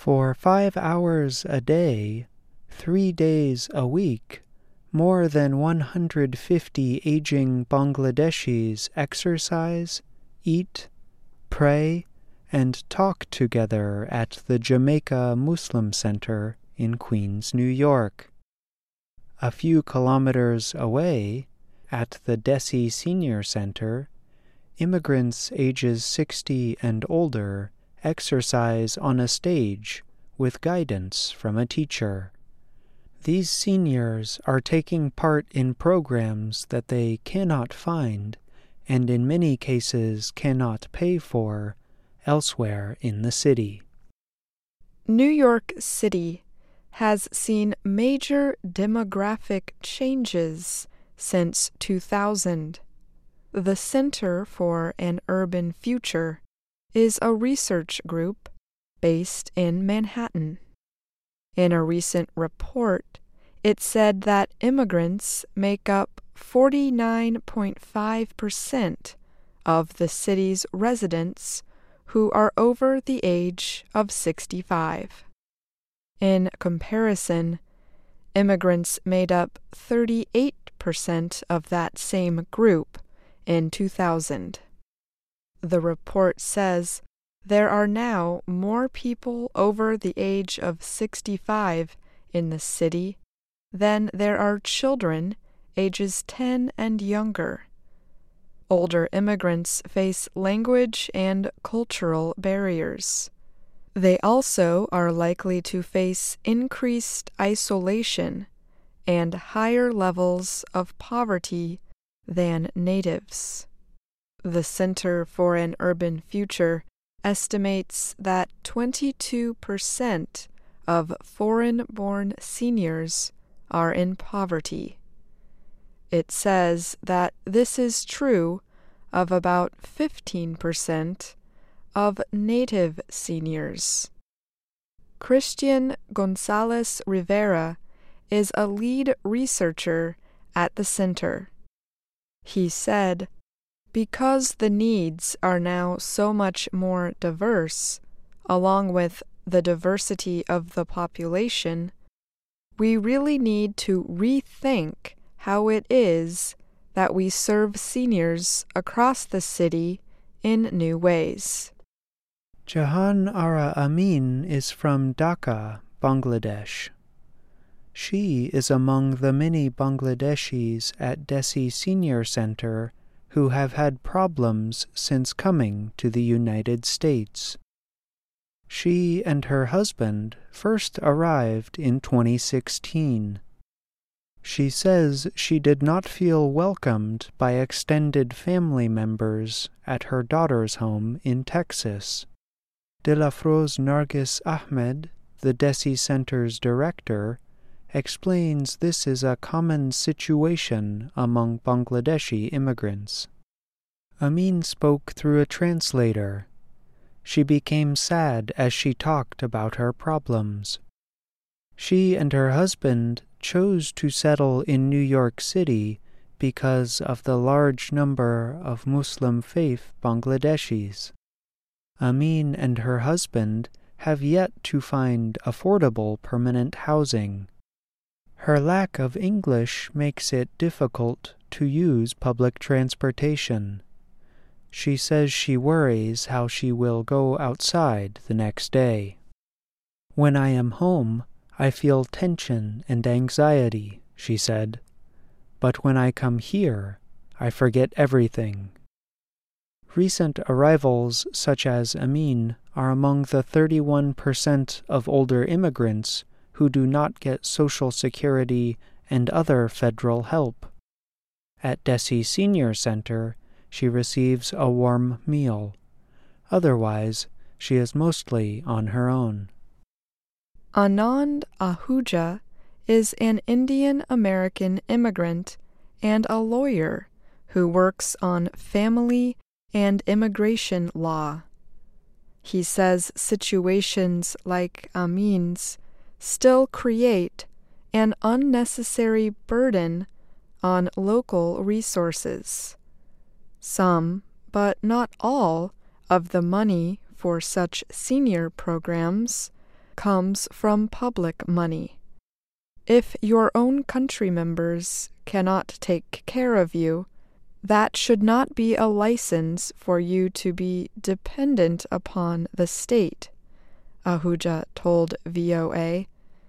For 5 hours a day, 3 days a week, more than 150 aging Bangladeshis exercise, eat, pray, and talk together at the Jamaica Muslim Center in Queens, New York. A few kilometers away, at the Desi Senior Center, immigrants ages 60 and older exercise on a stage with guidance from a teacher. These seniors are taking part in programs that they cannot find, and in many cases cannot pay for, elsewhere in the city. New York City has seen major demographic changes since 2000. The Center for an Urban Future is a research group based in Manhattan. In a recent report, it said that immigrants make up 49.5% of the city's residents who are over the age of 65. In comparison, immigrants made up 38% of that same group in 2000. The report says there are now more people over the age of 65 in the city than there are children ages 10 and younger. Older immigrants face language and cultural barriers. They also are likely to face increased isolation and higher levels of poverty than natives. The Center for an Urban Future estimates that 22% of foreign-born seniors are in poverty. It says that this is true of about 15% of native seniors. Christian Gonzalez Rivera is a lead researcher at the center. He said, "Because the needs are now so much more diverse, along with the diversity of the population, we really need to rethink how it is that we serve seniors across the city in new ways." Jahan Ara Amin is from Dhaka, Bangladesh. She is among the many Bangladeshis at Desi Senior Center who have had problems since coming to the United States. She and her husband first arrived in 2016. She says she did not feel welcomed by extended family members at her daughter's home in Texas. Dilafroz Nargis Ahmed, the Desi Center's director, explains this is a common situation among Bangladeshi immigrants. Amin spoke through a translator. She became sad as she talked about her problems. She and her husband chose to settle in New York City because of the large number of Muslim faith Bangladeshis. Amin and her husband have yet to find affordable permanent housing. Her lack of English makes it difficult to use public transportation. She says she worries how she will go outside the next day. "When I am home, I feel tension and anxiety," she said. "But when I come here, I forget everything." Recent arrivals such as Amin are among the 31% of older immigrants who do not get Social Security and other federal help. At Desi Senior Center, she receives a warm meal. Otherwise, she is mostly on her own. Anand Ahuja is an Indian-American immigrant and a lawyer who works on family and immigration law. He says situations like Amin's still create an unnecessary burden on local resources. Some, but not all, of the money for such senior programs comes from public money. If your own country members cannot take care of you, that should not be a license for you to be dependent upon the state, Ahuja told VOA.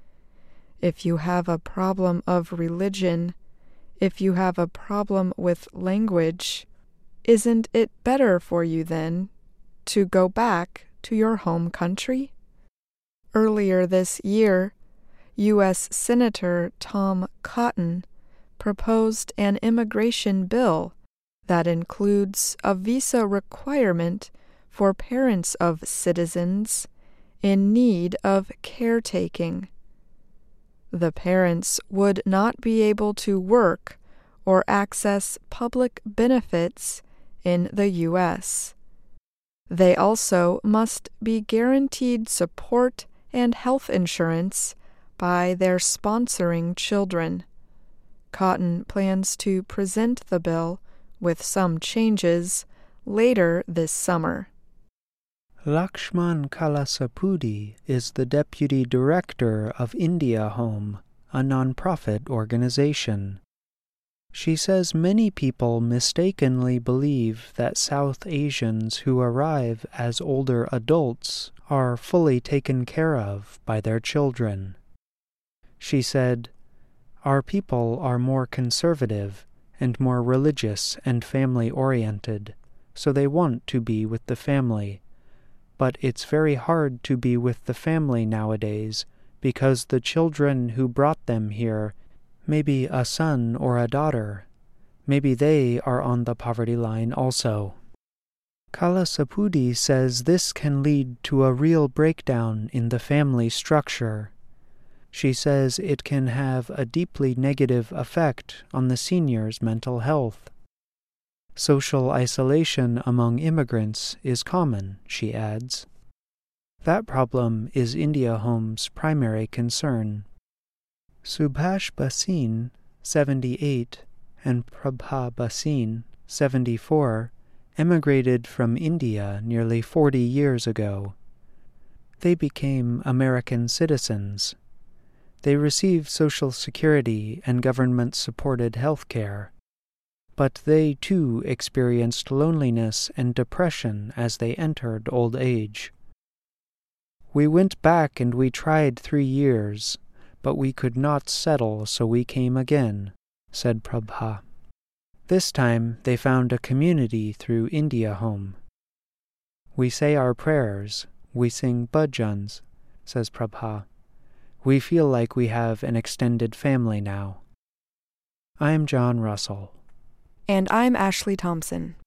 If you have a problem of religion, if you have a problem with language, isn't it better for you then to go back to your home country? Earlier this year, U.S. Senator Tom Cotton proposed an immigration bill that includes a visa requirement for parents of citizens in need of caretaking. The parents would not be able to work or access public benefits in the U.S. They also must be guaranteed support and health insurance by their sponsoring children. Cotton plans to present the bill, with some changes, later this summer. Lakshman Kalasapudi is the deputy director of India Home, a non-profit organization. She says many people mistakenly believe that South Asians who arrive as older adults are fully taken care of by their children. She said, "Our people are more conservative and more religious and family-oriented, so they want to be with the family. But it's very hard to be with the family nowadays because the children who brought them here, maybe a son or a daughter, maybe they are on the poverty line also." Kalasapudi says this can lead to a real breakdown in the family structure. She says it can have a deeply negative effect on the seniors' mental health. Social isolation among immigrants is common, she adds. That problem is India Home's primary concern. Subhash Basin, 78, and Prabha Basin, 74, emigrated from India nearly 40 years ago. They became American citizens. They received Social Security and government-supported health care. But they, too, experienced loneliness and depression as they entered old age. "We went back and we tried 3 years, but we could not settle, so we came again," said Prabha. This time they found a community through India Home. "We say our prayers, we sing bhajans," says Prabha. "We feel like we have an extended family now." I'm John Russell. And I'm Ashley Thompson.